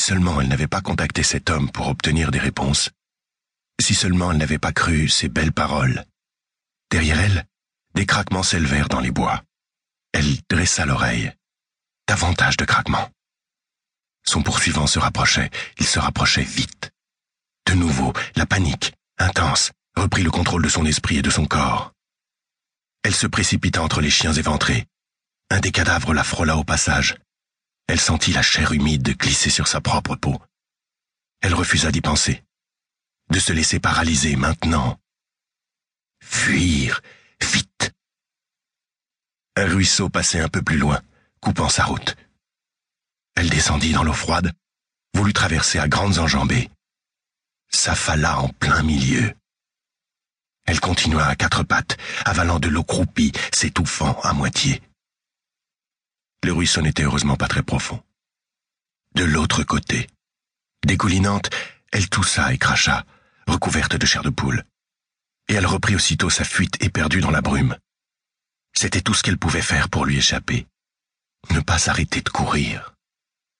seulement elle n'avait pas contacté cet homme pour obtenir des réponses, si seulement elle n'avait pas cru ces belles paroles. Derrière elle, des craquements s'élevèrent dans les bois. Elle dressa l'oreille. Davantage de craquements. Son poursuivant se rapprochait, il se rapprochait vite. De nouveau, la panique, intense, reprit le contrôle de son esprit et de son corps. Elle se précipita entre les chiens éventrés. Un des cadavres la frôla au passage. Elle sentit la chair humide glisser sur sa propre peau. Elle refusa d'y penser. De se laisser paralyser maintenant. Fuir, vite. Un ruisseau passait un peu plus loin, coupant sa route. Elle descendit dans l'eau froide, voulut traverser à grandes enjambées. S'affala en plein milieu. Elle continua à quatre pattes, avalant de l'eau croupie, s'étouffant à moitié. Le ruisseau n'était heureusement pas très profond. De l'autre côté, dégoulinante, elle toussa et cracha, recouverte de chair de poule. Et elle reprit aussitôt sa fuite éperdue dans la brume. C'était tout ce qu'elle pouvait faire pour lui échapper. Ne pas s'arrêter de courir.